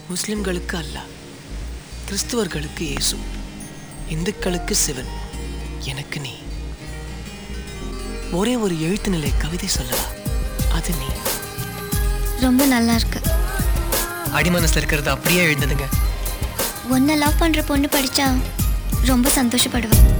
முஸ்லிம்களுக்கு அல்லாஹ், கிறிஸ்துவர்களுக்கு இயேசு, இந்துக்களுக்கு சிவன், எனக்கு நீ. ஒரே ஒரு எழுத்து நிலை கவிதை சொல்லலாம், அது நீ. ரொம்ப நல்லா இருக்கு. அடிமனசுல இருக்கிறது அப்படியே எழுந்ததுங்க. உன்னை லவ் பண்ற பொண்ணு படிச்சா ரொம்ப சந்தோஷப்படுவேன்.